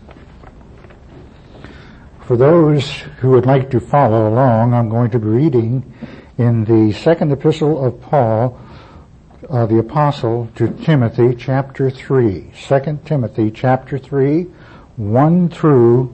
For those who would like to follow along, I'm going to be reading in the second epistle of Paul, the apostle to Timothy, chapter 3. 2 Timothy, chapter 3, 1 through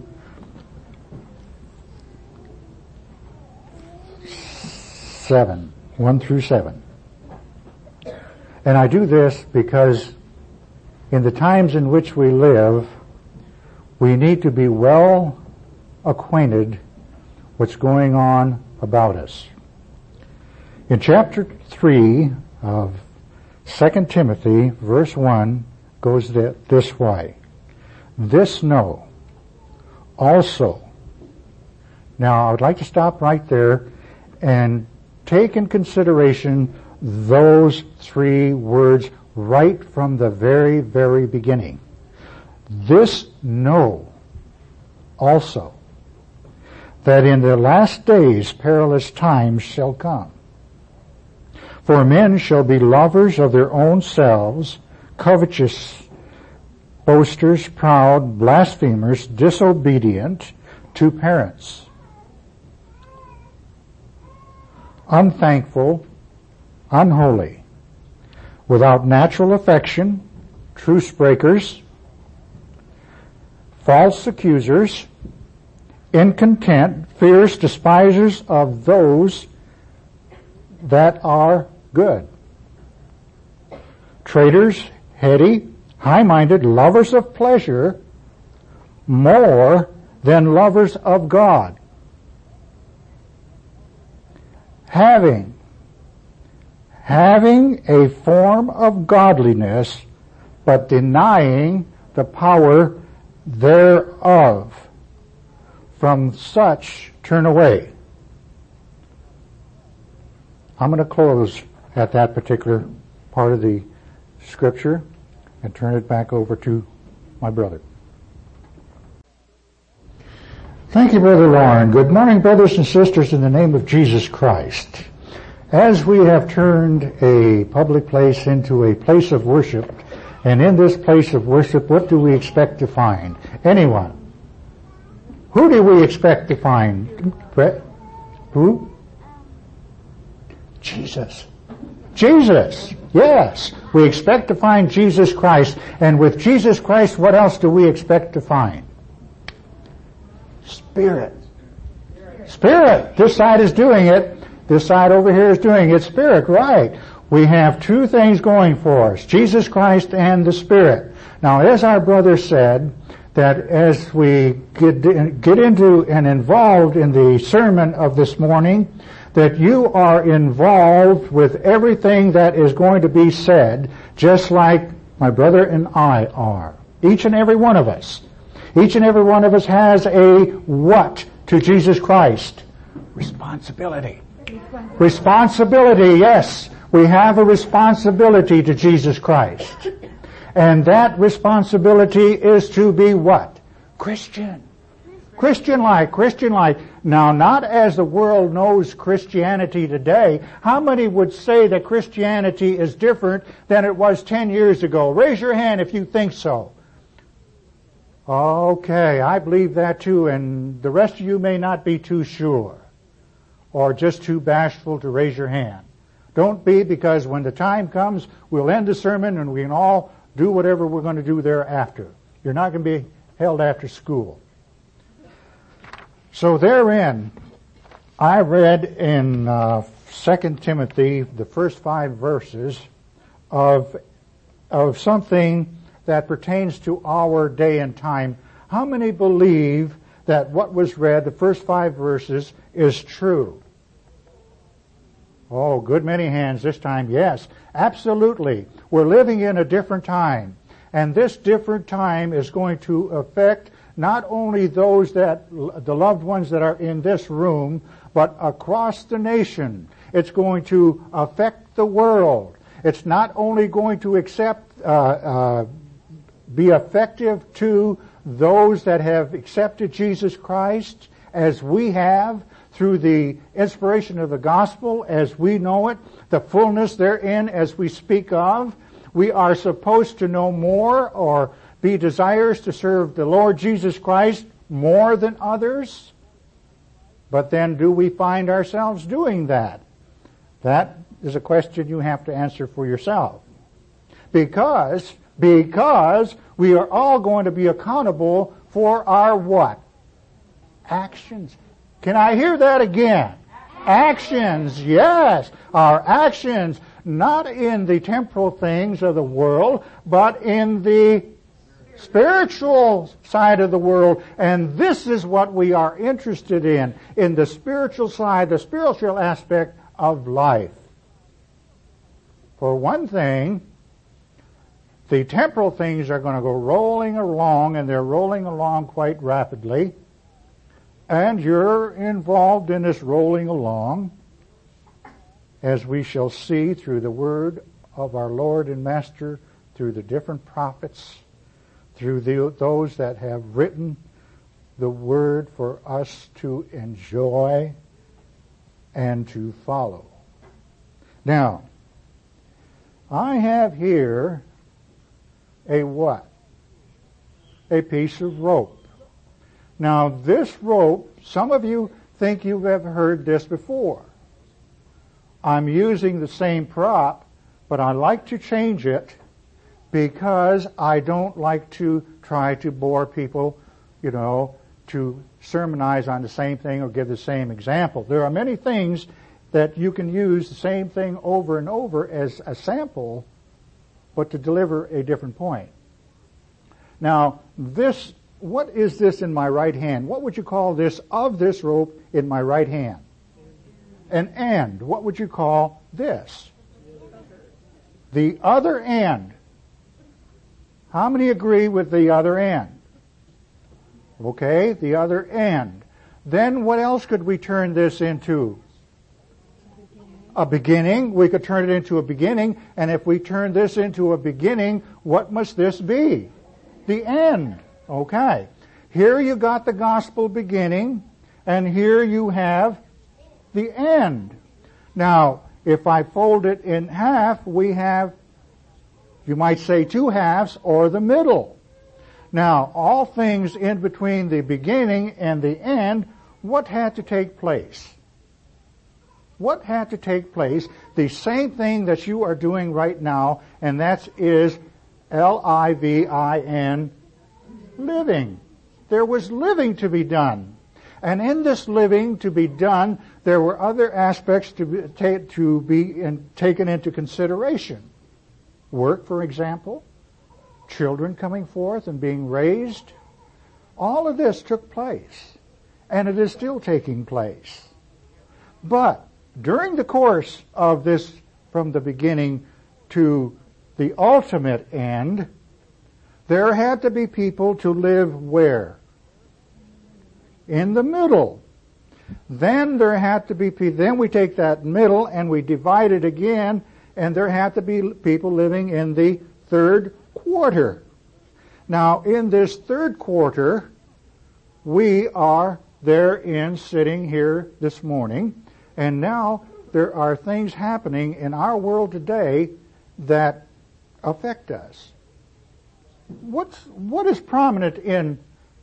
7. 1 through 7. And I do this because in the times in which we live, we need to be well acquainted what's going on about us. In chapter 3 of 2 Timothy, verse 1 goes this way. This know also. Now, I would like to stop right there and take in consideration those three words right from the very, very beginning. This know also, that in the last days perilous times shall come. For men shall be lovers of their own selves, covetous, boasters, proud, blasphemers, disobedient to parents, unthankful, unholy, without natural affection, truce breakers, false accusers, incontent, fierce, despisers of those that are good, traitors, heady, high-minded, lovers of pleasure more than lovers of God, having a form of godliness, but denying the power thereof. From such turn away. I'm going to close at that particular part of the scripture and turn it back over to my brother. Thank you, Brother Lauren. Good morning, brothers and sisters, in the name of Jesus Christ. As we have turned a public place into a place of worship, and in this place of worship, what do we expect to find? Anyone? Who do we expect to find? Who? Jesus. Jesus. Yes. We expect to find Jesus Christ. And with Jesus Christ, what else do we expect to find? Spirit. Spirit. This side is doing it. This side over here is doing it. Spirit, right. We have two things going for us, Jesus Christ and the Spirit. Now, as our brother said, that as we get into and involved in the sermon of this morning, that you are involved with everything that is going to be said, just like my brother and I are. Each and every one of us. Each and every one of us has a what to Jesus Christ? Responsibility. Responsibility, yes. We have a responsibility to Jesus Christ. And that responsibility is to be what? Christian. Christian-like. Now, not as the world knows Christianity today. How many would say that Christianity is different than it was 10 years ago? Raise your hand if you think so. Okay, I believe that too, and the rest of you may not be too sure or just too bashful to raise your hand. Don't be, because when the time comes, we'll end the sermon and we can all do whatever we're going to do thereafter. You're not going to be held after school. So therein, I read in 2 Timothy, the first 5 verses of something that pertains to our day and time. How many believe that what was read, the first 5 verses, is true? Oh, good many hands this time. Yes, absolutely. We're living in a different time. And this different time is going to affect not only those that, the loved ones that are in this room, but across the nation. It's going to affect the world. It's not only going to be effective to those that have accepted Jesus Christ, as we have, through the inspiration of the gospel as we know it, the fullness therein as we speak of. We are supposed to know more or be desirous to serve the Lord Jesus Christ more than others? But then do we find ourselves doing that? That is a question you have to answer for yourself. Because we are all going to be accountable for our what? Actions. Can I hear that again? Actions, yes. Our actions, not in the temporal things of the world, but in the spiritual side of the world. And this is what we are interested in the spiritual side, the spiritual aspect of life. For one thing, the temporal things are going to go rolling along, and they're rolling along quite rapidly. And you're involved in this rolling along, as we shall see through the word of our Lord and Master, through the different prophets, through those that have written the word for us to enjoy and to follow. Now, I have here a what? A piece of rope. Now, this rope, some of you think you've ever heard this before. I'm using the same prop, but I like to change it because I don't like to try to bore people, to sermonize on the same thing or give the same example. There are many things that you can use the same thing over and over as a sample, but to deliver a different point. Now, what is this in my right hand? What would you call this of this rope in my right hand? An end. What would you call this? The other end. How many agree with the other end? Okay, the other end. Then what else could we turn this into? A beginning. We could turn it into a beginning. And if we turn this into a beginning, what must this be? The end. Okay. Here you got the gospel beginning, and here you have the end. Now, if I fold it in half, we have, you might say, two halves or the middle. Now, all things in between the beginning and the end, what had to take place? What had to take place? The same thing that you are doing right now, and that is L-I-V-I-N, living. There was living to be done. And in this living to be done, there were other aspects to be taken into consideration. Work, for example, children coming forth and being raised. All of this took place, and it is still taking place. But during the course of this, from the beginning to the ultimate end, there had to be people to live where? In the middle. Then there had to be people, then we take that middle and we divide it again, and there had to be people living in the third quarter. Now, in this third quarter, we are therein sitting here this morning, and now there are things happening in our world today that affect us. What is prominent in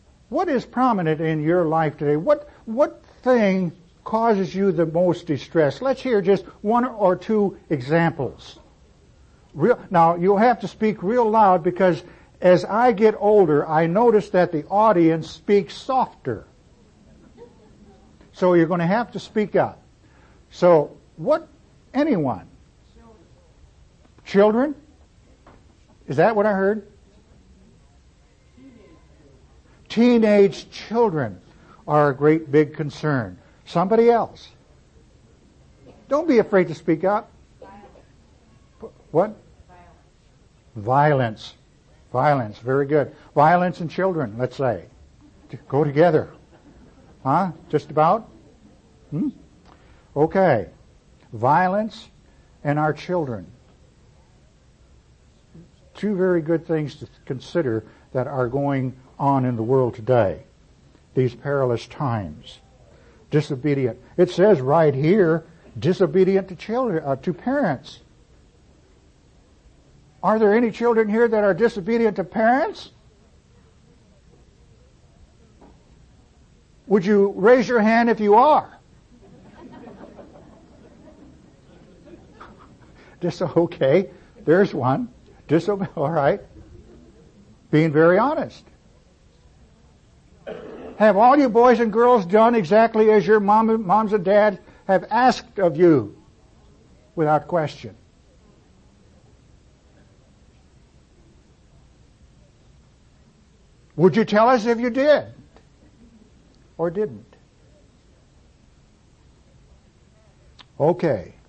your life today? What thing causes you the most distress? Let's hear just one or two examples. Now, you'll have to speak real loud, because as I get older, I notice that the audience speaks softer. So you're going to have to speak up. So, anyone? Children? Is that what I heard? Teenage children are a great big concern. Somebody else? Don't be afraid to speak up. What? Violence. Violence. Very good. Violence and children, let's say. Go together. Huh? Just about? Okay. Violence and our children. Two very good things to consider that are going on in the world today. These perilous times. Disobedient. It says right here, disobedient to children, to parents. Are there any children here that are disobedient to parents? Would you raise your hand if you are? Okay, there's one. All right. Being very honest. Have all you boys and girls done exactly as your moms and dads have asked of you? Without question. Would you tell us if you did? Or didn't? Okay.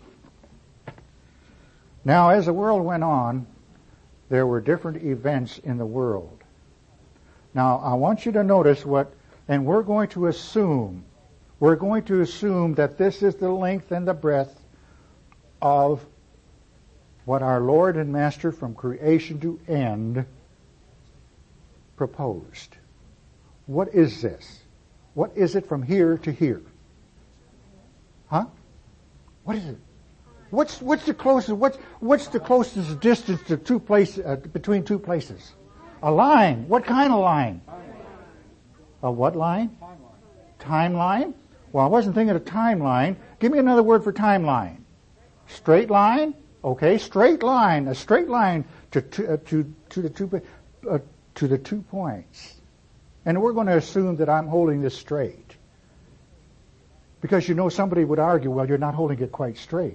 Now, as the world went on, there were different events in the world. Now, I want you to notice and we're going to assume that this is the length and the breadth of what our Lord and Master from creation to end proposed. What is this? What is it from here to here? Huh? What is it? What's the closest distance to two places between two places? A line. What kind of line? A what line? Timeline. Well, I wasn't thinking of timeline. Give me another word for timeline. Straight line. Okay, straight line. A straight line to the 2 points. And we're going to assume that I'm holding this straight. Because somebody would argue, well, you're not holding it quite straight.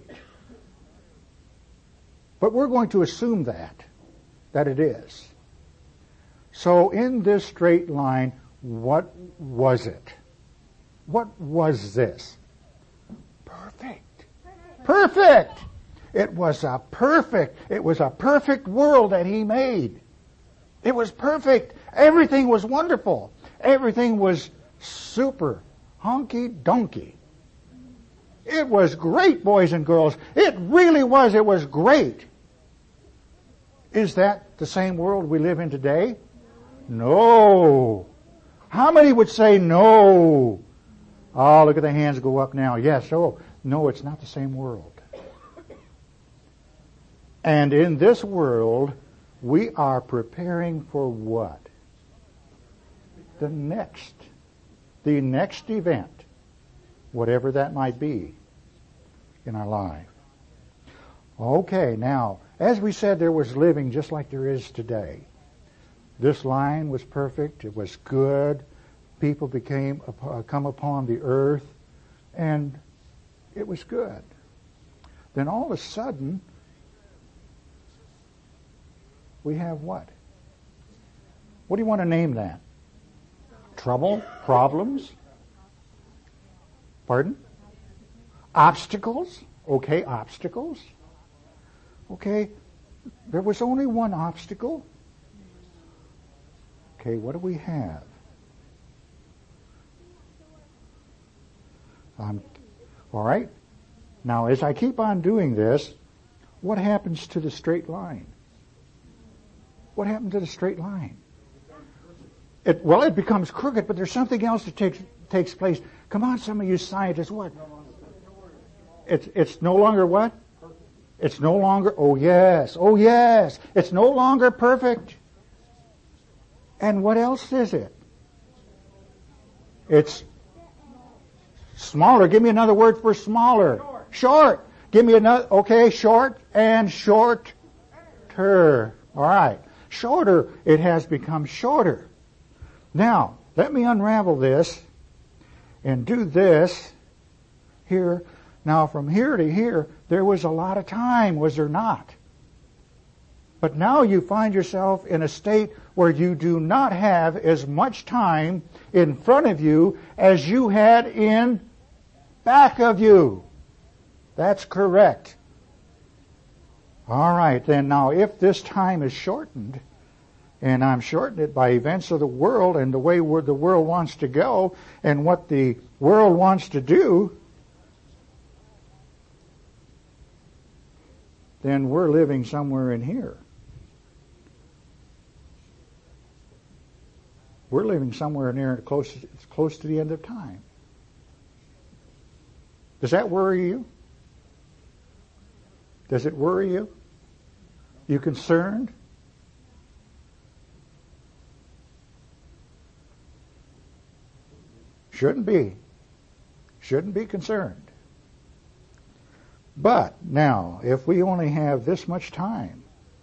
But we're going to assume that it is. So in this straight line, what was it? What was this? Perfect. Perfect! It was a perfect world that He made. It was perfect. Everything was wonderful. Everything was super honky-donkey. It was great, boys and girls. It really was. It was great. Is that the same world we live in today? No. How many would say no? Oh, look at the hands go up now. Yes. Oh, no, it's not the same world. And in this world, we are preparing for what? The next event, whatever that might be in our life. Okay, now, as we said, there was living just like there is today. This line was perfect. It was good. People come upon the earth, and it was good. Then all of a sudden, we have what? What do you want to name that? Trouble? Problems? Pardon? Obstacles? Okay, obstacles. Okay, there was only one obstacle. Okay, what do we have? All right. Now, as I keep on doing this, what happens to the straight line? What happened to the straight line? It becomes crooked, but there's something else that takes place. Come on, some of you scientists, what? It's no longer what? It's no longer, oh yes, it's no longer perfect. And what else is it? It's smaller. Give me another word for smaller. Short. Give me another, okay, short and shorter. All right. Shorter, it has become shorter. Now, let me unravel this and do this here. Now, from here to here, there was a lot of time, was there not? But now you find yourself in a state where you do not have as much time in front of you as you had in back of you. That's correct. All right, then now if this time is shortened, and I'm shortening it by events of the world and the way the world wants to go and what the world wants to do, then we're living somewhere in here. We're living somewhere near close to the end of time. Does that worry you? Does it worry you? You concerned? Shouldn't be. Shouldn't be concerned. But now, if we only have this much time,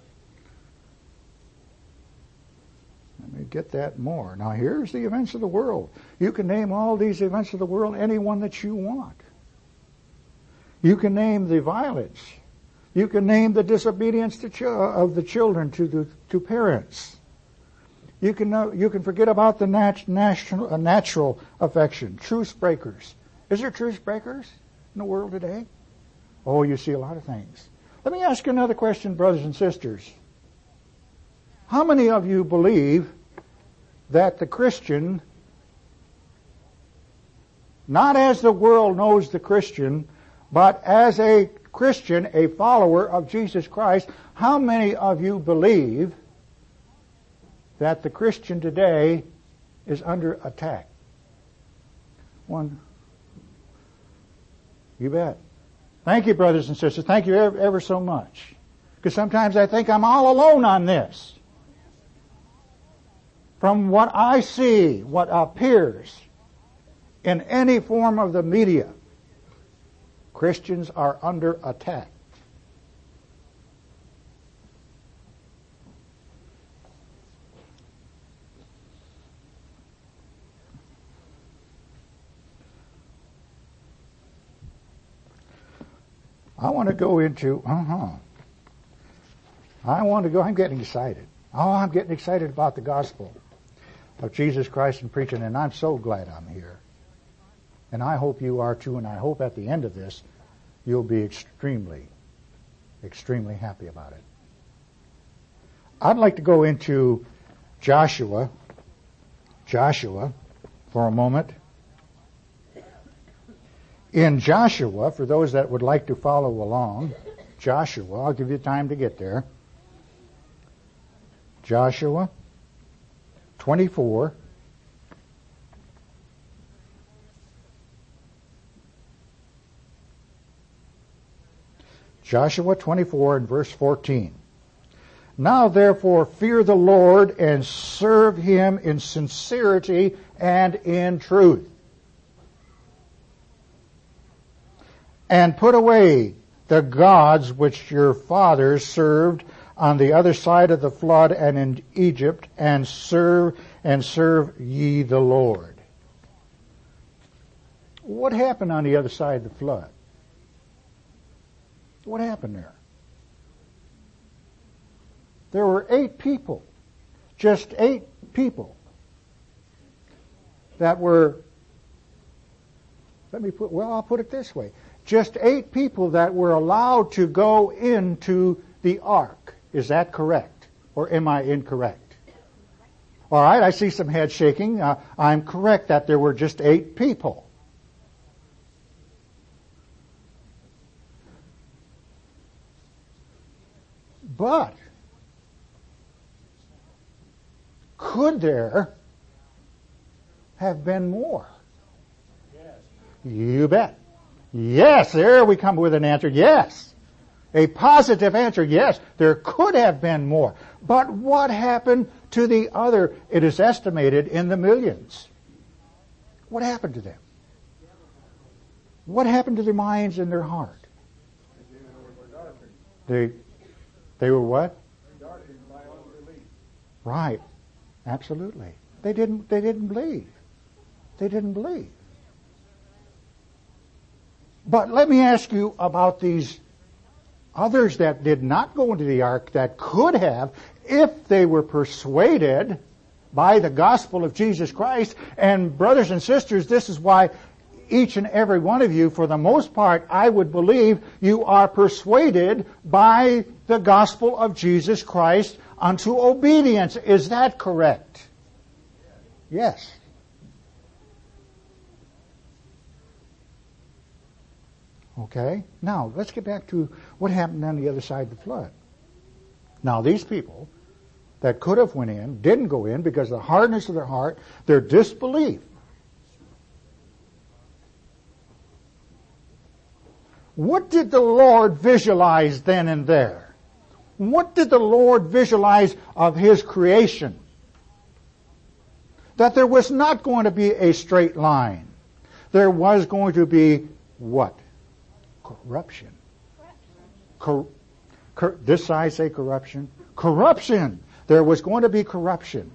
let me get that more. Now here's the events of the world. You can name all these events of the world, any one that you want. You can name the violence. You can name the disobedience of the children to parents. You can forget about the natural affection, truce breakers. Is there truce breakers in the world today? Oh, you see a lot of things. Let me ask you another question, brothers and sisters. How many of you believe that the Christian, not as the world knows the Christian, but as a Christian, a follower of Jesus Christ, how many of you believe that the Christian today is under attack? One. You bet. Thank you, brothers and sisters. Thank you ever so much. Because sometimes I think I'm all alone on this. From what I see, what appears in any form of the media, Christians are under attack. I want to go into, I'm getting excited. Oh, I'm getting excited about the gospel of Jesus Christ and preaching, and I'm so glad I'm here. And I hope you are too, and I hope at the end of this, you'll be extremely, extremely happy about it. I'd like to go into Joshua for a moment. In Joshua, for those that would like to follow along, Joshua, I'll give you time to get there. Joshua 24. Joshua 24 and verse 14. Now therefore fear the Lord and serve him in sincerity and in truth. And put away the gods which your fathers served on the other side of the flood and in Egypt, and serve ye the Lord. What happened on the other side of the flood? What happened there? There were 8 people, just 8 people that were, I'll put it this way. Just 8 people that were allowed to go into the ark. Is that correct? Or am I incorrect? All right, I see some head shaking. I'm correct that there were just 8 people. But could there have been more? Yes. You bet. Yes, there we come with an answer. Yes. A positive answer. Yes, there could have been more. But what happened to the other? It is estimated in the millions. What happened to them? What happened to their minds and their heart? They were what? Right. Absolutely. They didn't believe. They didn't believe. But let me ask you about these others that did not go into the ark that could have, if they were persuaded by the gospel of Jesus Christ. And brothers and sisters, this is why each and every one of you, for the most part, I would believe you are persuaded by the gospel of Jesus Christ unto obedience. Is that correct? Yes. Okay? Now, let's get back to what happened on the other side of the flood. Now, these people that could have went in, didn't go in because of the hardness of their heart, their disbelief. What did the Lord visualize then and there? What did the Lord visualize of His creation? that there was not going to be a straight line. There was going to be what? Corruption. This side say corruption. Corruption. There was going to be corruption.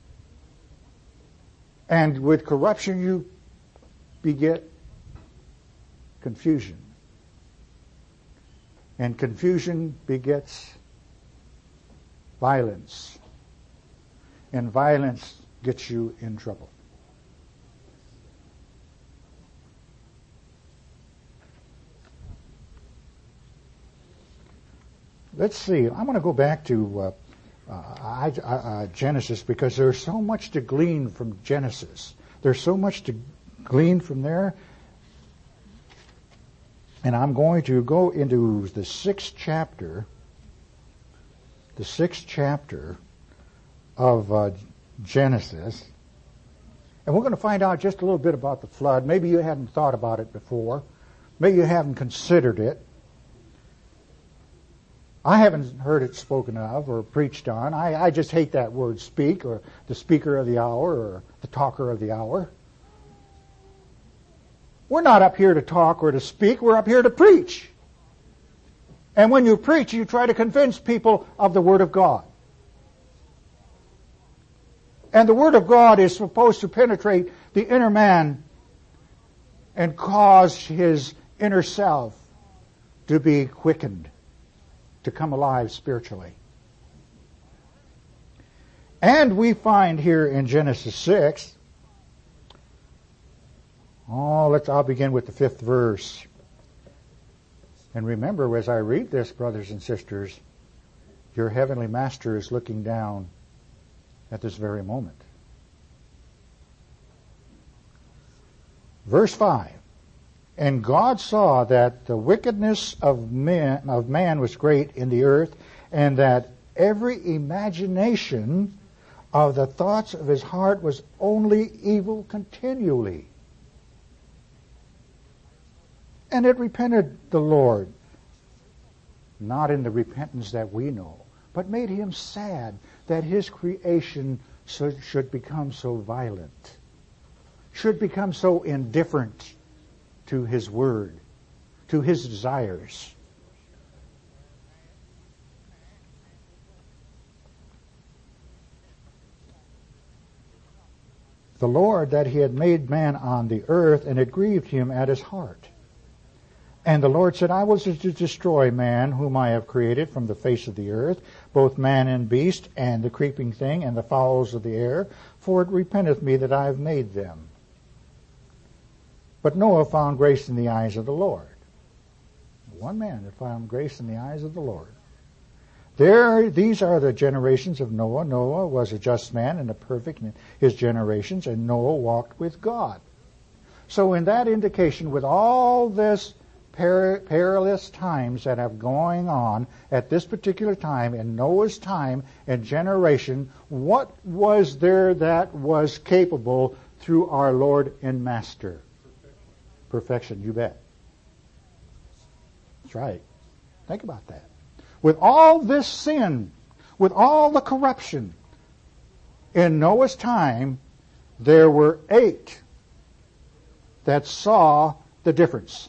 And with corruption you beget confusion. And confusion begets violence. And violence gets you in trouble. Let's see. I'm going to go back to Genesis because there's so much to glean from Genesis. There's so much to glean from there. And I'm going to go into the sixth chapter of Genesis. And we're going to find out just a little bit about the flood. Maybe you hadn't thought about it before. Maybe you haven't considered it. I haven't heard it spoken of or preached on. I just hate that word speak, or the speaker of the hour, or the talker of the hour. We're not up here to talk or to speak. We're up here to preach. And when you preach, you try to convince people of the Word of God. And the Word of God is supposed to penetrate the inner man and cause his inner self to be quickened, to come alive spiritually. And we find here in Genesis 6, I'll begin with the 5th verse. And remember, as I read this, brothers and sisters, your heavenly Master is looking down at this very moment. Verse 5. And God saw that the wickedness of man was great in the earth, and that every imagination of the thoughts of his heart was only evil continually. And it repented the Lord, not in the repentance that we know, but made him sad that his creation should become so violent, should become so indifferent to his word, to his desires. The Lord that he had made man on the earth, and it grieved him at his heart. And the Lord said, I was to destroy man whom I have created from the face of the earth, both man and beast, and the creeping thing, and the fowls of the air, for it repenteth me that I have made them. But Noah found grace in the eyes of the Lord. One man that found grace in the eyes of the Lord. These are the generations of Noah. Noah was a just man and a perfect in his generations, and Noah walked with God. So in that indication, with all this perilous times that have going on at this particular time, in Noah's time and generation, what was there that was capable through our Lord and Master? Perfection, you bet. That's right. Think about that. With all this sin, with all the corruption, in Noah's time, there were 8 that saw the difference.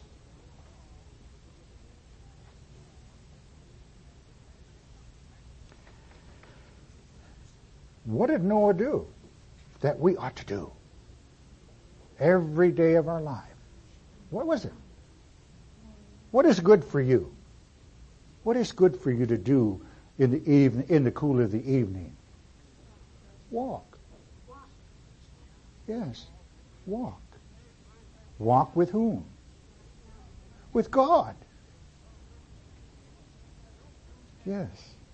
What did Noah do that we ought to do every day of our life? What was it? What is good for you? What is good for you to do in the evening, in the cool of the evening? Walk. Yes, walk. Walk with whom? With God. Yes.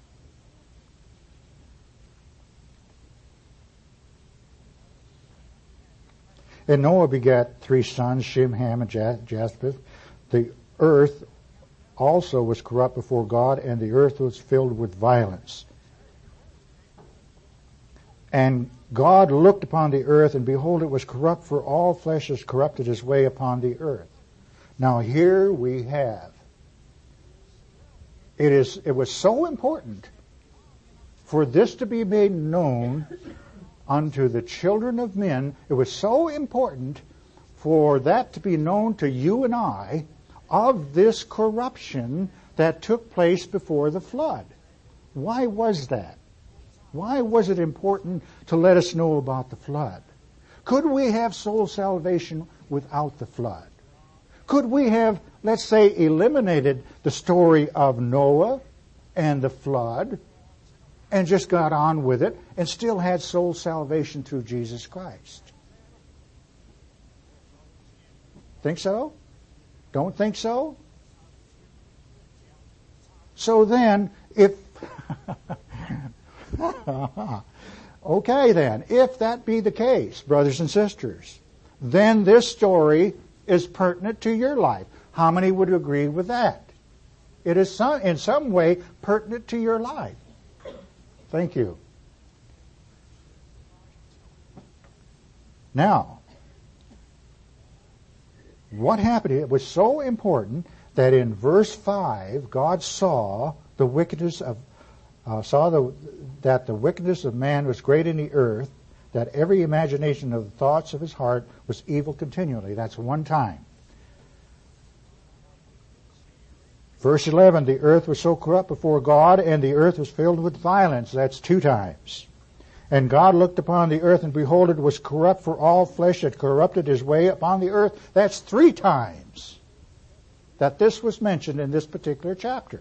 And Noah begat 3 sons, Shem, Ham, and Japheth. The earth also was corrupt before God, and the earth was filled with violence. And God looked upon the earth, and behold, it was corrupt, for all flesh is corrupted his way upon the earth. Now here we have. It was so important for this to be made known unto the children of men. It was so important for that to be known to you and I of this corruption that took place before the flood. Why was that? Why was it important to let us know about the flood? Could we have soul salvation without the flood? Could we have, let's say, eliminated the story of Noah and the flood and just got on with it and still had soul salvation through Jesus Christ? Think so? Don't think so? So then, if okay then, if that be the case, brothers and sisters, then this story is pertinent to your life. How many would agree with that? It is in some way pertinent to your life. Thank you. Now, what happened? It was so important that in verse 5, God saw the wickedness of that the wickedness of man was great in the earth, that every imagination of the thoughts of his heart was evil continually. That's one time. Verse 11, the earth was so corrupt before God, and the earth was filled with violence. That's two times. And God looked upon the earth, and behold, it was corrupt, for all flesh had corrupted his way upon the earth. That's three times that this was mentioned in this particular chapter.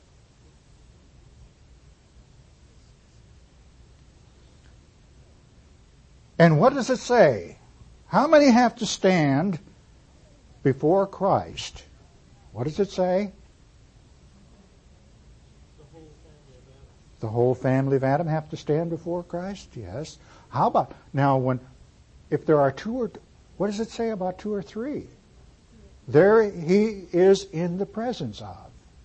And what does it say? How many have to stand before Christ? What does it say? The whole family of Adam have to stand before Christ? Yes. How about now if there are what does it say about two or three? There he is in the presence of.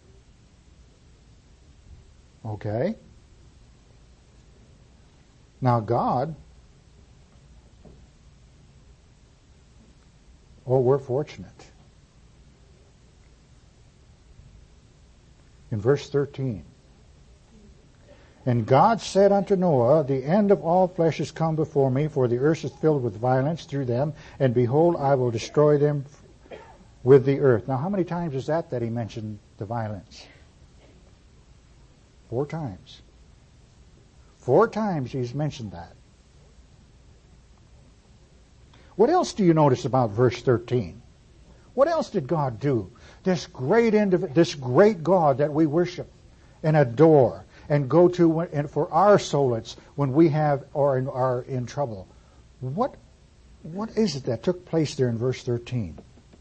Okay? Now God, we're fortunate. In verse 13, and God said unto Noah, the end of all flesh is come before me, for the earth is filled with violence through them, and behold, I will destroy them with the earth. Now, how many times is that he mentioned the violence? 4 times. 4 times he's mentioned that. What else do you notice about verse 13? What else did God do? This great God that we worship and adore and go to and for our solace when we have or are in trouble. What is it that took place there in verse 13?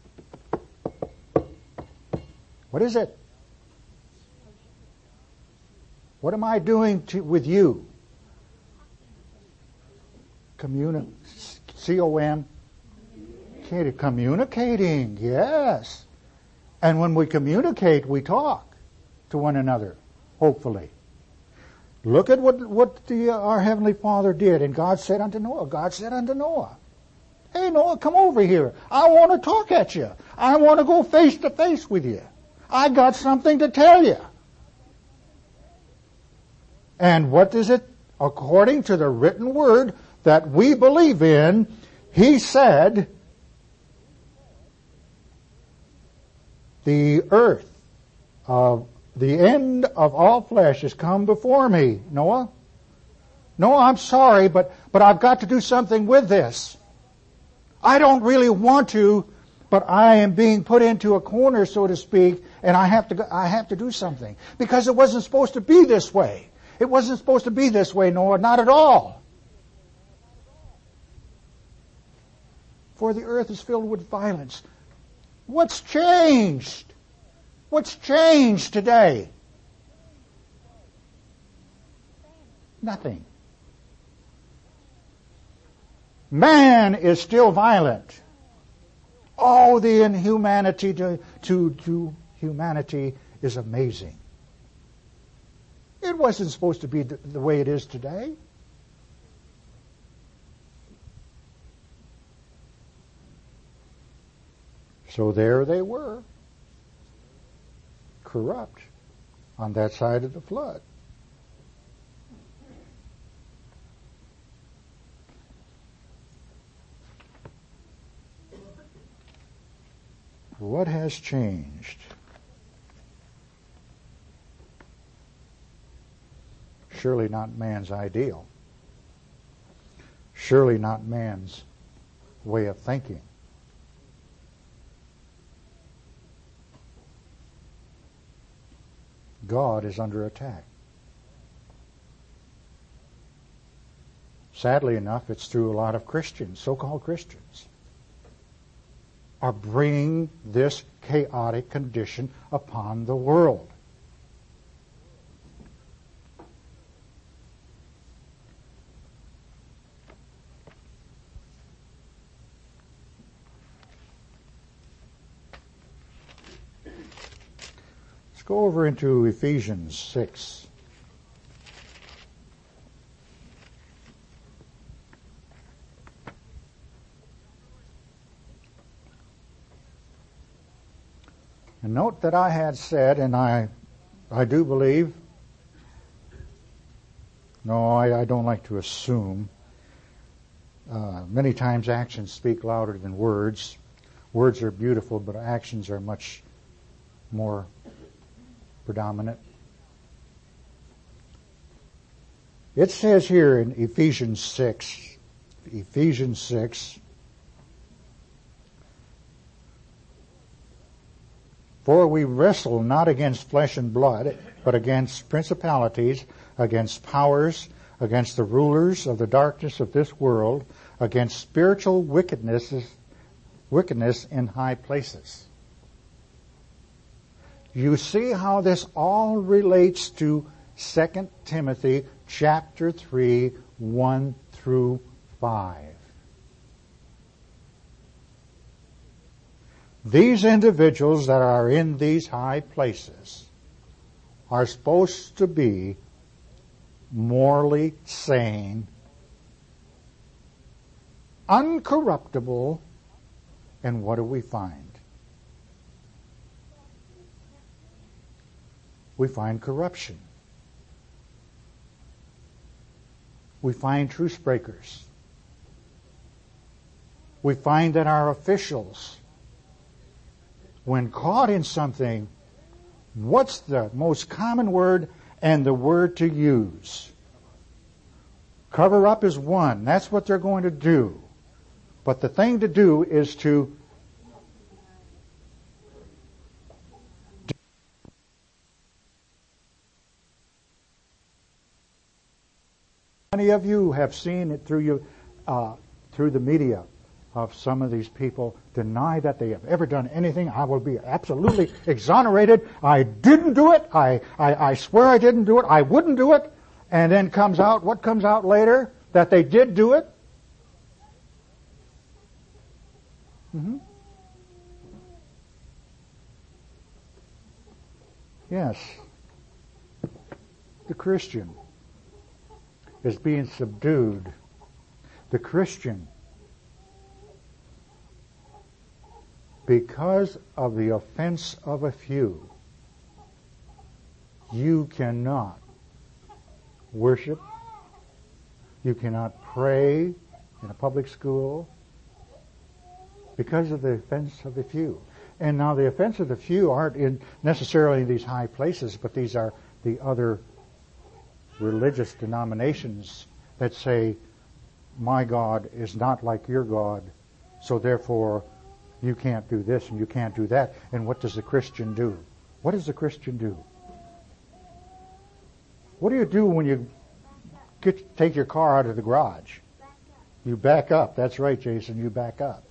What is it? What am I doing with you? C-O-M. Communicating, yes. And when we communicate, we talk to one another, hopefully. Look at what our Heavenly Father did. And God said unto Noah, hey, Noah, come over here. I want to talk at you. I want to go face to face with you. I got something to tell you. And what is it? According to the written word that we believe in, he said, the earth of the end of all flesh has come before me. Noah, I'm sorry, but I've got to do something with this. I don't really want to, but I am being put into a corner, so to speak, and I have to do something. Because it wasn't supposed to be this way. It wasn't supposed to be this way, Noah, not at all. For the earth is filled with violence. What's changed? What's changed today? Nothing. Man is still violent. Oh, the inhumanity to humanity is amazing. It wasn't supposed to be the way it is today. So there they were, corrupt on that side of the flood. What has changed? Surely not man's ideal. Surely not man's way of thinking. God is under attack. Sadly enough, it's through a lot of Christians, so-called Christians, are bringing this chaotic condition upon the world. Let's go over into Ephesians 6. And note that I had said, and I do believe, no, I don't like to assume. Many times actions speak louder than words. Words are beautiful, but actions are much more predominant. It says here in Ephesians 6, for we wrestle not against flesh and blood, but against principalities, against powers, against the rulers of the darkness of this world, against spiritual wickedness in high places. You see how this all relates to 2 Timothy chapter 3, 1 through 5. These individuals that are in these high places are supposed to be morally sane, uncorruptible, and what do we find? We find corruption. We find truce breakers. We find that our officials, when caught in something, what's the most common word and the word to use? Cover up is one. That's what they're going to do. But the thing to do is to many of you have seen it through the media of some of these people deny that they have ever done anything. I will be absolutely exonerated. I didn't do it. I swear I didn't do it. I wouldn't do it. And then what comes out later? That they did do it. Mm-hmm. Yes. The Christian is being subdued. The Christian, because of the offense of a few, you cannot worship, you cannot pray in a public school because of the offense of the few. And now the offense of the few aren't necessarily in these high places, but these are the other religious denominations that say, my God is not like your God, so therefore you can't do this and you can't do that. And what does the Christian do? What does the Christian do? What do you do when you take your car out of the garage? You back up. That's right, Jason, you back up.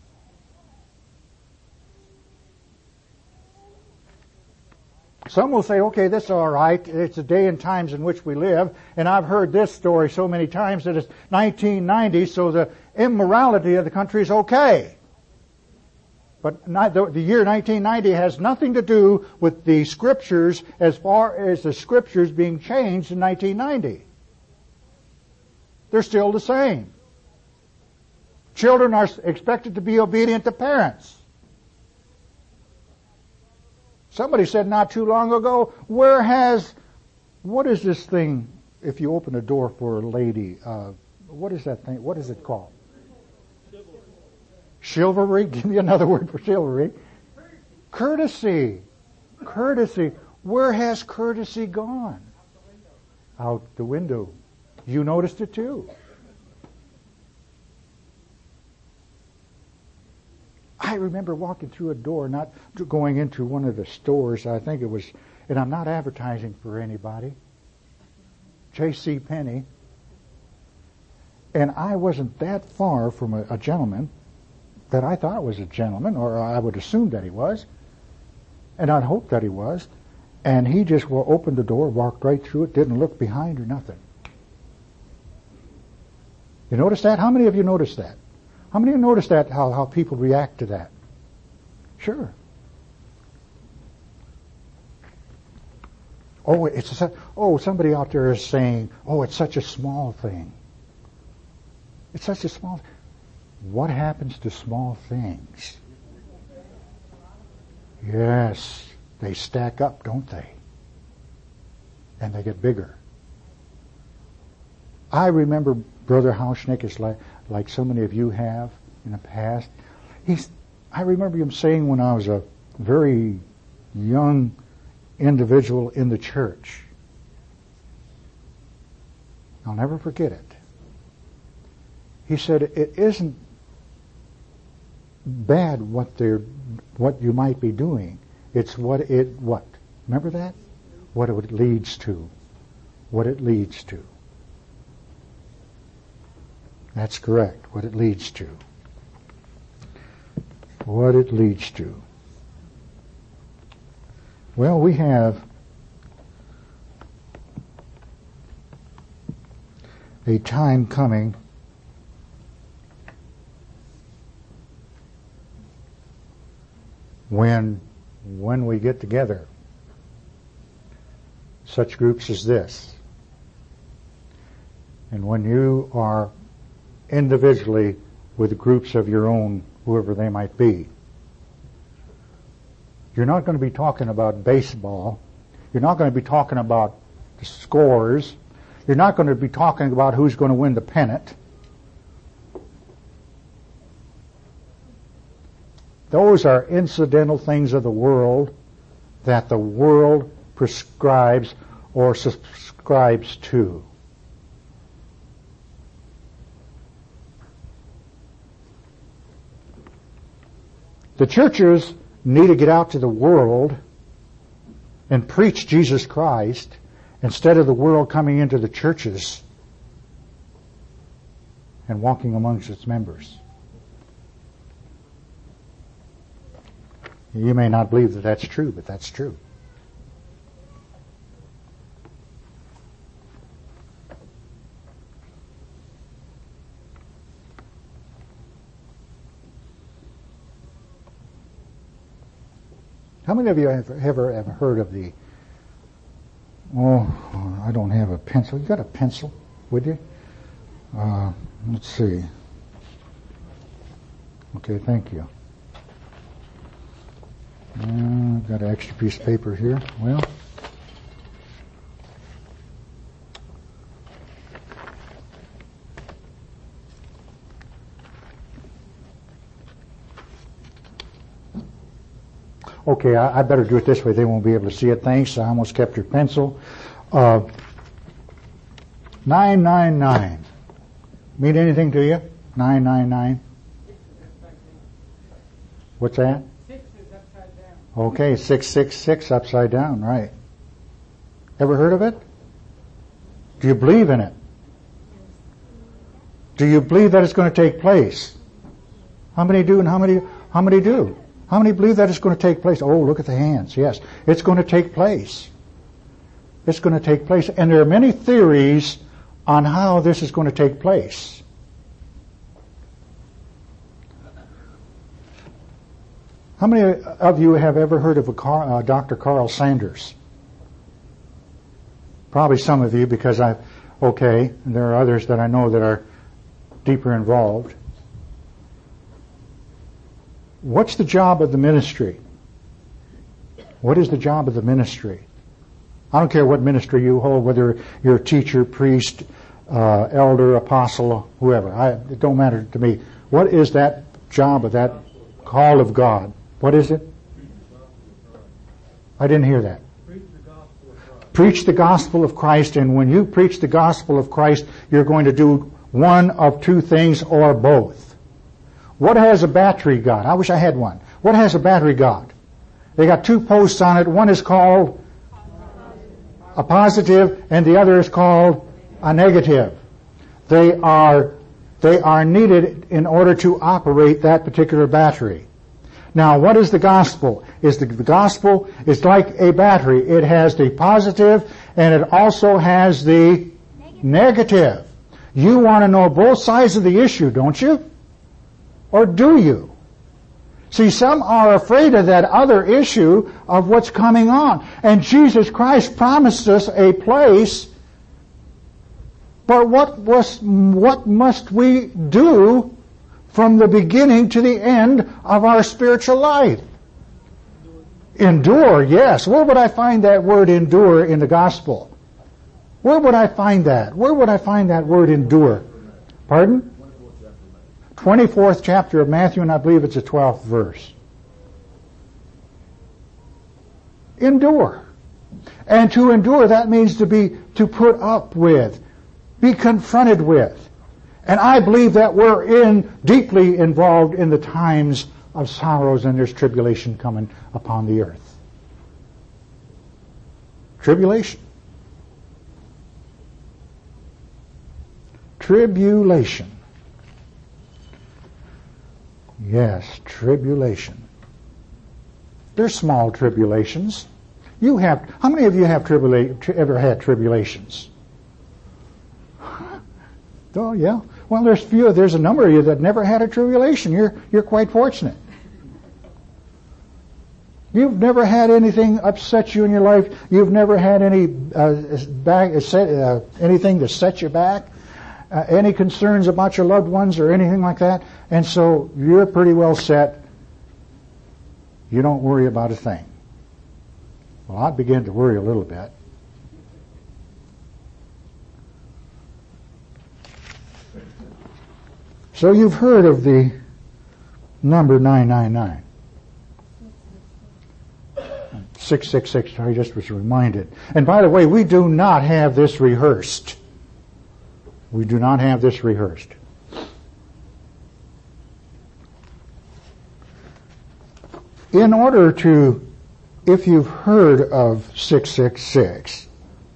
Some will say, okay, this is all right. It's the day and times in which we live. And I've heard this story so many times that it's 1990, so the immorality of the country is okay. But the year 1990 has nothing to do with the Scriptures as far as the Scriptures being changed in 1990. They're still the same. Children are expected to be obedient to parents. Somebody said not too long ago, what is this thing if you open a door for a lady? What is that thing? What is it called? Chivalry. Give me another word for chivalry. Courtesy. Courtesy. Where has courtesy gone? Out the window. You noticed it too. I remember walking through a door, not going into one of the stores, I think it was, and I'm not advertising for anybody, J.C. Penney, and I wasn't that far from a gentleman that I thought was a gentleman, or I would assume that he was, and I'd hope that he was, and he just opened the door, walked right through it, didn't look behind or nothing. You notice that? How many of you noticed that? How many of you noticed that, how people react to that? Sure. Somebody out there is saying, it's such a small thing. It's such a small thing. What happens to small things? Yes, they stack up, don't they? And they get bigger. I remember Brother Hauschnick, is like so many of you have in the past. I remember him saying when I was a very young individual in the church, I'll never forget it. He said, it isn't bad what you might be doing. It's what? Remember that? What it leads to. What it leads to. That's correct. What it leads to. What it leads to. Well, we have a time coming when we get together, such groups as this, and when you are individually with groups of your own, whoever they might be, you're not going to be talking about baseball. You're not going to be talking about the scores. You're not going to be talking about who's going to win the pennant. Those are incidental things of the world that the world prescribes or subscribes to. The churches need to get out to the world and preach Jesus Christ instead of the world coming into the churches and walking amongst its members. You may not believe that that's true, but that's true. How many of you have ever heard of the, I don't have a pencil. You got a pencil with you? Let's see. Okay, thank you. Got an extra piece of paper here. Well, okay, I better do it this way. They won't be able to see it. Thanks. I almost kept your pencil. 999. Mean anything to you? 999. What's that? 6 is upside down. Okay, 666 upside down, right. Ever heard of it? Do you believe in it? Do you believe that it's going to take place? How many do and how many do? How many believe that it's going to take place? Oh, look at the hands. Yes, it's going to take place. It's going to take place. And there are many theories on how this is going to take place. How many of you have ever heard of Dr. Carl Sanders? Probably some of you, because and there are others that I know that are deeper involved. What's the job of the ministry? What is the job of the ministry? I don't care what ministry you hold, whether you're a teacher, priest, elder, apostle, whoever. It don't matter to me. What is that job of that call of God? What is it? I didn't hear that. Preach the gospel of Christ. Preach the gospel of Christ, and when you preach the gospel of Christ, you're going to do one of two things or both. What has a battery got? I wish I had one. What has a battery got? They got two posts on it. One is called a positive, and the other is called a negative. They are needed in order to operate that particular battery. Now, what is the gospel? The gospel is like a battery. It has the positive and it also has the negative. You want to know both sides of the issue, don't you? Or do you? See, some are afraid of that other issue of what's coming on. And Jesus Christ promised us a place. But what must we do from the beginning to the end of our spiritual life? Endure, yes. Where would I find that word endure in the gospel? Where would I find that? Where would I find that word endure? Pardon? 24th chapter of Matthew, and I believe it's the 12th verse. Endure. And to endure, that means to put up with, be confronted with. And I believe that we're deeply involved in the times of sorrows, and there's tribulation coming upon the earth. Tribulation. Tribulation. Yes, tribulation. There's small tribulations. How many of you have ever had tribulations? Oh, yeah. Well, there's a number of you that never had a tribulation. You're quite fortunate. You've never had anything upset you in your life. You've never had anything to set you back. Any concerns about your loved ones or anything like that. And so you're pretty well set. You don't worry about a thing. Well, I begin to worry a little bit. So you've heard of the number 999. 666, I just was reminded. And by the way, we do not have this rehearsed. We do not have this rehearsed. In order to, if you've heard of 666,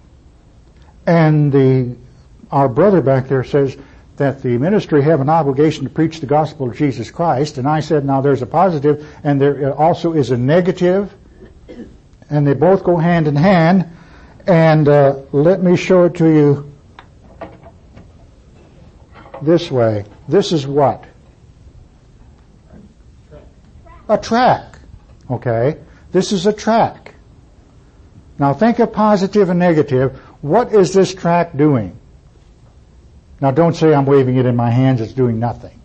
and our brother back there says that the ministry have an obligation to preach the gospel of Jesus Christ, and I said, now there's a positive, and there also is a negative, and they both go hand in hand, and let me show it to you this way. This is what? A track. Okay? This is a track. Now think of positive and negative. What is this track doing? Now don't say I'm waving it in my hands, it's doing nothing.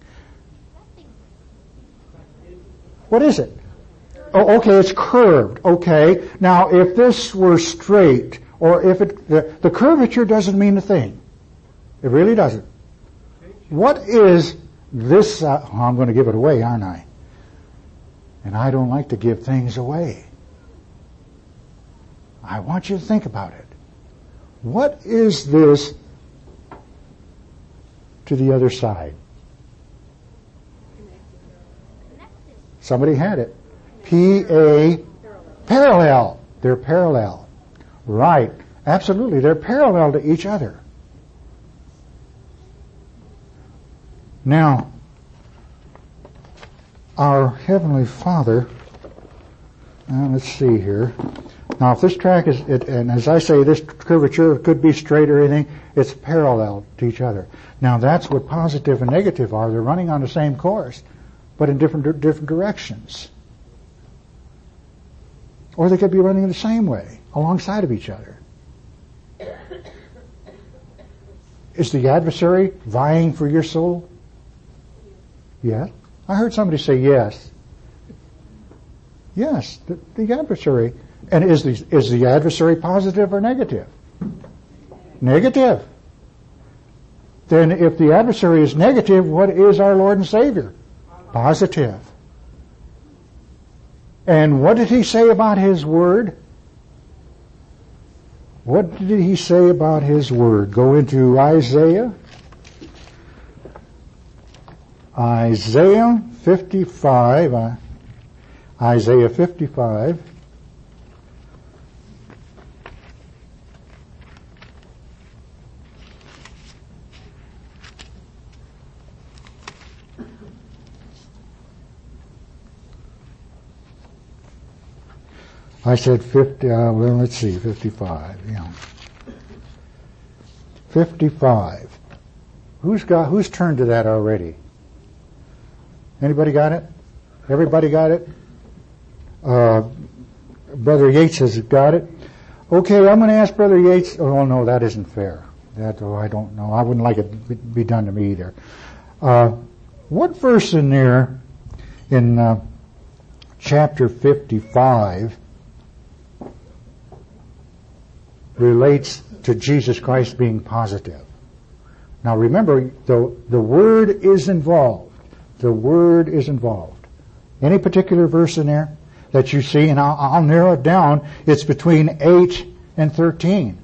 What is it? Oh, okay, it's curved. Okay. Now if this were straight, or if the curvature doesn't mean a thing. It really doesn't. What is this? I'm going to give it away, aren't I? And I don't like to give things away. I want you to think about it. What is this to the other side? Somebody had it. Parallel. They're parallel. Right. Absolutely. They're parallel to each other. Now, our Heavenly Father, let's see here. Now, if this track is, and as I say, this curvature could be straight or anything, it's parallel to each other. Now, that's what positive and negative are. They're running on the same course, but in different directions. Or they could be running the same way, alongside of each other. Is the adversary vying for your soul? Yes. I heard somebody say yes. Yes, the adversary. And is the adversary positive or negative? Negative. Then if the adversary is negative, what is our Lord and Savior? Positive. And what did he say about his word? What did he say about his word? Go into Isaiah. Isaiah 55. Isaiah 55. I said 50, well, let's see, 55, yeah. 55. Who's turned to that already? Anybody got it? Everybody got it? Brother Yates has got it. Okay, I'm going to ask Brother Yates. Oh, no, that isn't fair. I don't know. I wouldn't like it to be done to me either. What verse in there, in chapter 55, relates to Jesus Christ being positive? Now remember, the word is involved. The word is involved. Any particular verse in there that you see, and I'll narrow it down, it's between 8 and 13.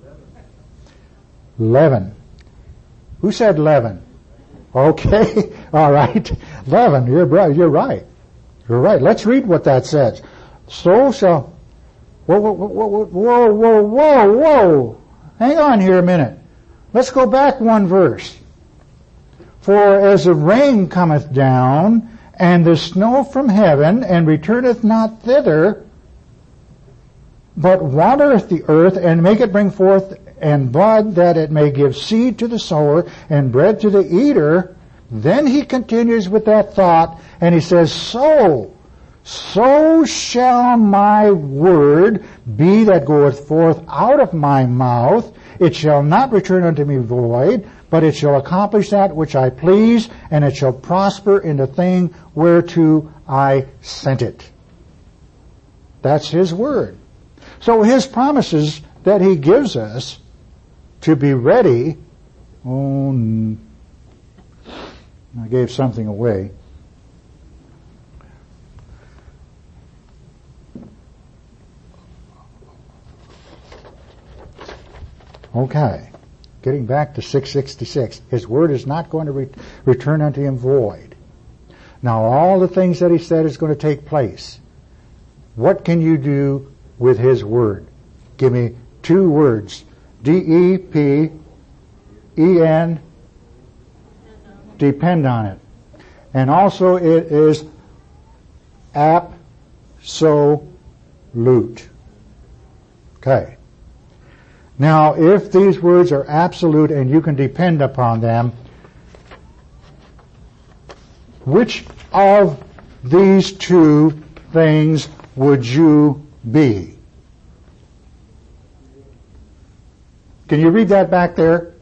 11. Who said 11? Okay, all right. 11, you're right. You're right. Let's read what that says. So shall... Whoa. Hang on here a minute. Let's go back one verse. For as the rain cometh down, and the snow from heaven, and returneth not thither, but watereth the earth, and make it bring forth and bud, that it may give seed to the sower, and bread to the eater, then he continues with that thought, and he says, So shall my word be that goeth forth out of my mouth. It shall not return unto me void, but it shall accomplish that which I please, and it shall prosper in the thing whereto I sent it. That's his word. So his promises that he gives us to be ready. Oh, I gave something away. Okay. Getting back to 666. His word is not going to return unto him void. Now all the things that he said is going to take place. What can you do with his word? Give me two words. D-E-P-E-N. Depend on it. And also it is absolute. Okay. Now, if these words are absolute and you can depend upon them, which of these two things would you be? Can you read that back there?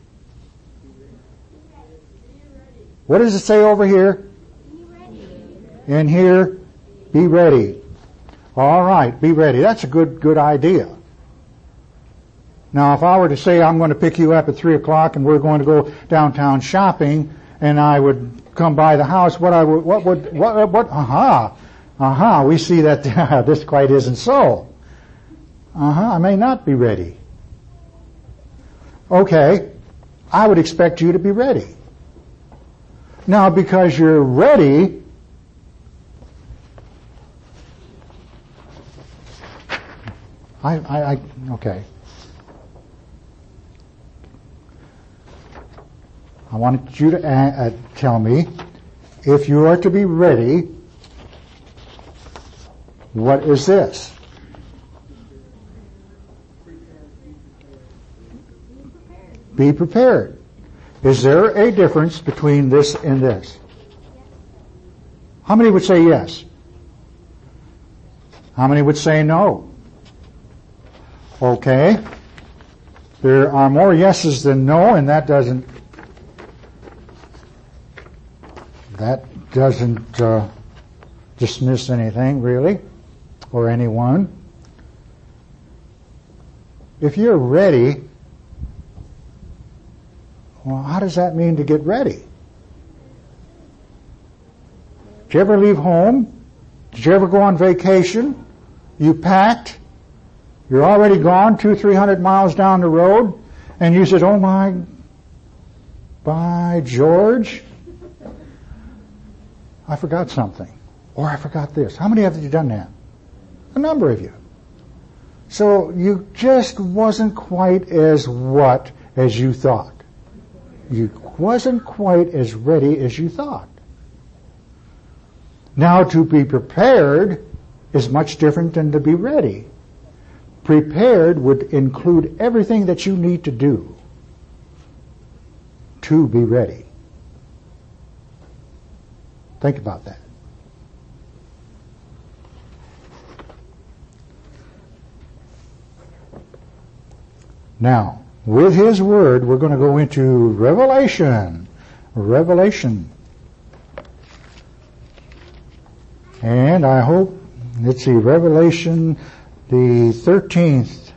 What does it say over here? In here, be ready. All right, be ready. That's a good idea. Now, if I were to say I'm going to pick you up at 3 o'clock and we're going to go downtown shopping, and I would come by the house, we see that this quite isn't so. I may not be ready. Okay, I would expect you to be ready. Now, because you're ready, okay. I want you to tell me, if you are to be ready, what is this? Be prepared. Is there a difference between this and this? How many would say yes? How many would say no? Okay. There are more yeses than no, and that doesn't dismiss anything, really, or anyone. If you're ready, well, how does that mean to get ready? Did you ever leave home? Did you ever go on vacation? You packed? You're already gone 200-300 miles down the road, and you said, oh by George, I forgot something. Or I forgot this. How many of you done that? A number of you. So you just wasn't quite as you thought. You wasn't quite as ready as you thought. Now, to be prepared is much different than to be ready. Prepared would include everything that you need to do to be ready. Think about that. Now, with His Word, we're going to go into Revelation. And I hope, let's see, Revelation, the 13th.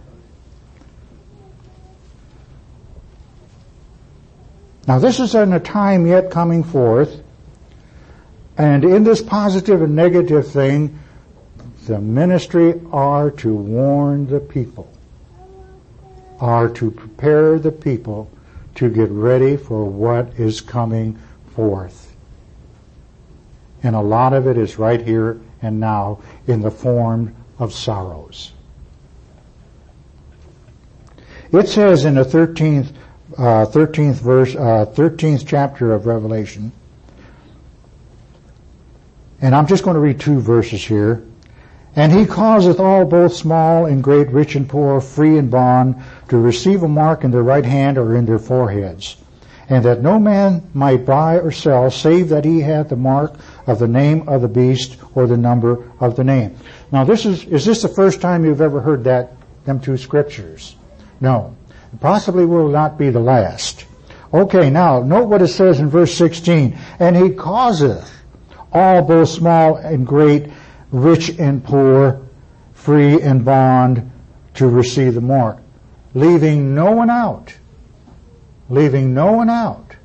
Now, this is in a time yet coming forth, and in this positive and negative thing, the ministry are to warn the people, are to prepare the people to get ready for what is coming forth. And a lot of it is right here and now in the form of sorrows. It says in the 13th verse, 13th chapter of Revelation, and I'm just going to read 2 verses here. And He causeth all, both small and great, rich and poor, free and bond, to receive a mark in their right hand or in their foreheads, and that no man might buy or sell, save that he had the mark of the name of the beast or the number of the name. Now, is this the first time you've ever heard them 2 scriptures? No. It possibly will not be the last. Okay, now, note what it says in verse 16. And He causeth all, both small and great, rich and poor, free and bond, to receive the mark, leaving no one out. Leaving no one out.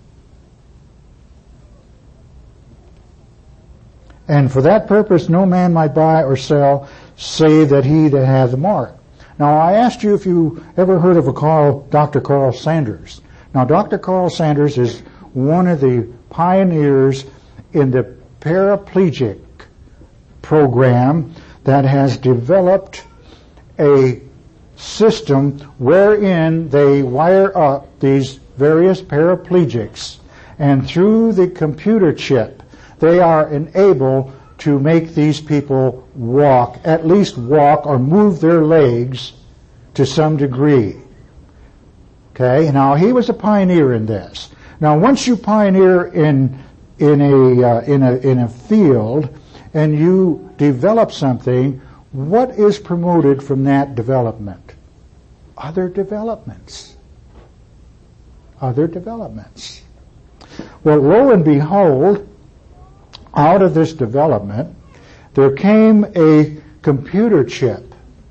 And for that purpose no man might buy or sell, save that he that hath the mark. Now, I asked you if you ever heard of Dr. Carl Sanders. Now, Dr. Carl Sanders is one of the pioneers in the paraplegic program that has developed a system wherein they wire up these various paraplegics, and through the computer chip they are enabled to make these people walk, at least walk or move their legs to some degree. Okay, now he was a pioneer in this. Now, once you pioneer in a field and you develop something, what is promoted from that development? Other developments. Other developments. Well, lo and behold, out of this development, there came a computer chip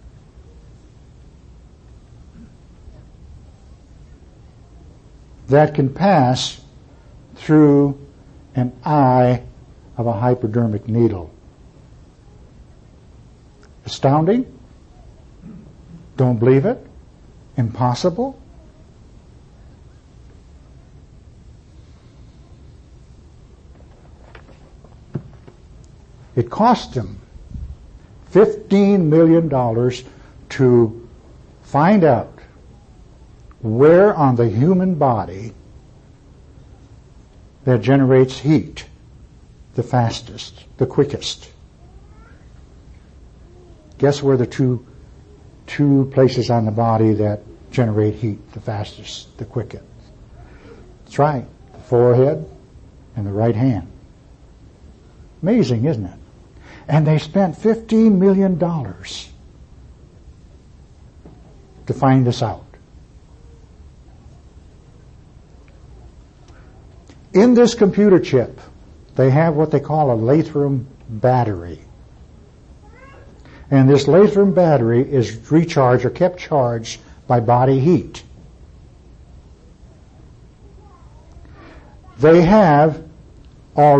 that can pass through an eye of a hypodermic needle. Astounding? Don't believe it? Impossible? It cost them $15 million to find out where on the human body that generates heat the fastest, the quickest. Guess where the two places on the body that generate heat the fastest, the quickest? That's right, the forehead and the right hand. Amazing, isn't it? And they spent $15 million to find this out. In this computer chip, they have what they call a Lathrm battery. And this Lathrm battery is recharged or kept charged by body heat. They have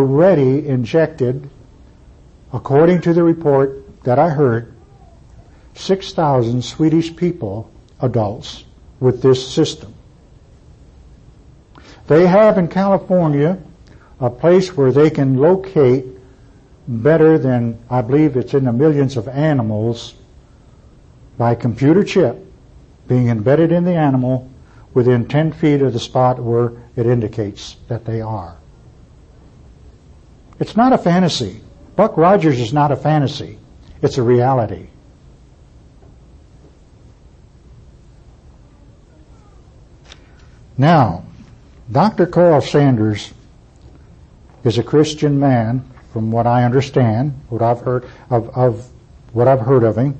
already injected, according to the report that I heard, 6,000 Swedish people, adults, with this system. They have in California a place where they can locate better than, I believe it's in the millions of animals, by computer chip being embedded in the animal within 10 feet of the spot where it indicates that they are. It's not a fantasy. Buck Rogers is not a fantasy. It's a reality. Now, Dr. Carl Sanders is a Christian man, from what I understand, what I've heard of what I've heard of him.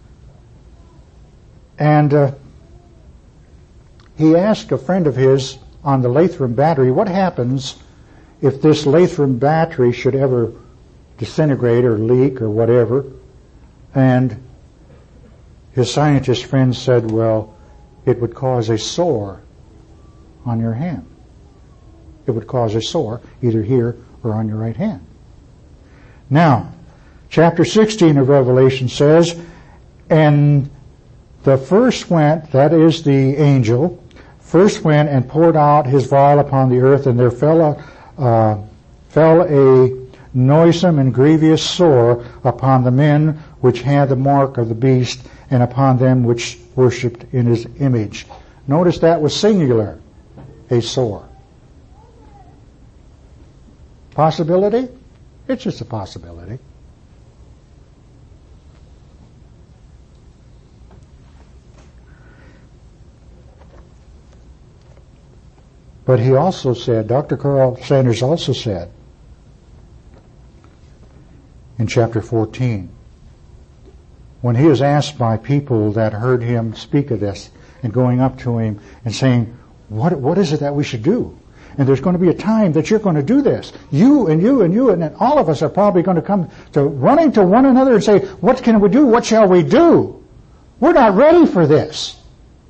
And he asked a friend of his on the Latham battery, what happens if this Latham battery should ever disintegrate or leak or whatever? And his scientist friend said, well, it would cause a sore on your hand. It would cause a sore either here or on your right hand. Now, chapter 16 of Revelation says, and the first went, that is the angel, first went and poured out his vial upon the earth, and there fell a noisome and grievous sore upon the men which had the mark of the beast, and upon them which worshipped in his image. Notice that was singular, a sore. Possibility? It's just a possibility. But he also said, Dr. Carl Sanders also said in chapter 14, when he was asked by people that heard him speak of this and going up to him and saying, what is it that we should do? And there's going to be a time that you're going to do this. You and you and you, and then all of us are probably going to come to running to one another and say, what can we do? What shall we do? We're not ready for this.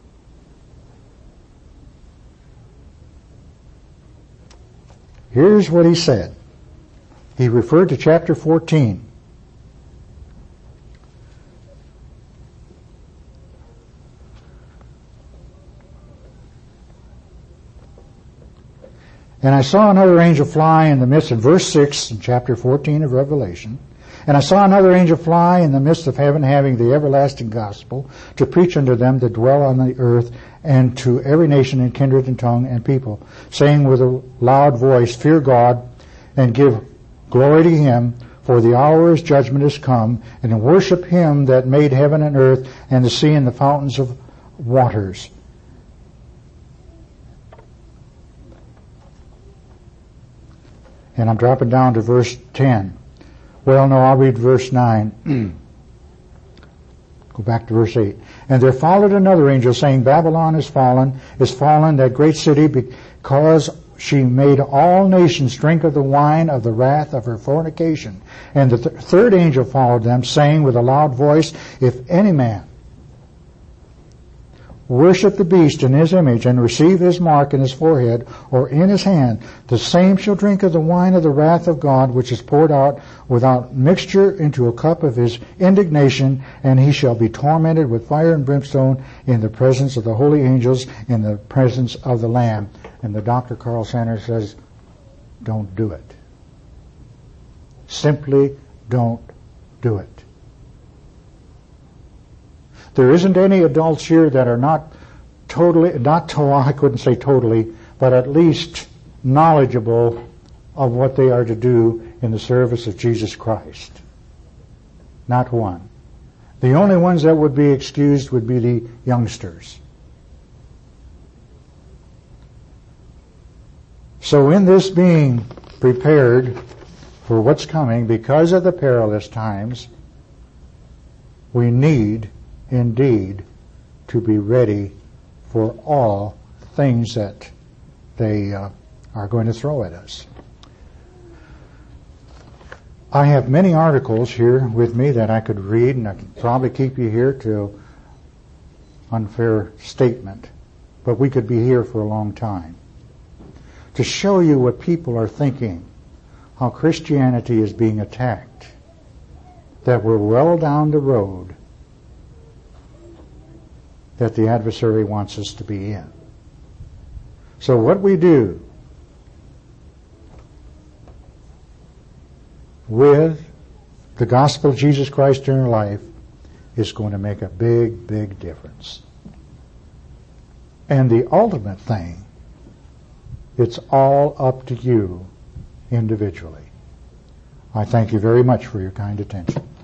Here's what he said. He referred to chapter 14. And I saw another angel fly in the midst of verse 6 in chapter 14 of Revelation. And I saw another angel fly in the midst of heaven, having the everlasting gospel, to preach unto them that dwell on the earth, and to every nation and kindred and tongue and people, saying with a loud voice, fear God, and give glory to him, for the hour of his judgment is come, and worship him that made heaven and earth, and the sea and the fountains of waters. And I'm dropping down to verse 10. Well, no, I'll read verse 9. Go back to verse 8. And there followed another angel, saying, Babylon is fallen, that great city, because she made all nations drink of the wine of the wrath of her fornication. And the third angel followed them, saying with a loud voice, if any man worship the beast in his image, and receive his mark in his forehead or in his hand, the same shall drink of the wine of the wrath of God, which is poured out without mixture into a cup of his indignation, and he shall be tormented with fire and brimstone in the presence of the holy angels, in the presence of the Lamb. And the Dr. Carl Sanders says, don't do it. Simply don't do it. There isn't any adults here that are not totally, I couldn't say totally, but at least knowledgeable of what they are to do in the service of Jesus Christ. Not one. The only ones that would be excused would be the youngsters. So in this being prepared for what's coming because of the perilous times, we need indeed to be ready for all things that they are going to throw at us. I have many articles here with me that I could read, and I could probably keep you here to unfair statement, but we could be here for a long time to show you what people are thinking, how Christianity is being attacked, that we're well down the road that the adversary wants us to be in. So what we do with the gospel of Jesus Christ in your life is going to make a big, big difference. And the ultimate thing, it's all up to you individually. I thank you very much for your kind attention.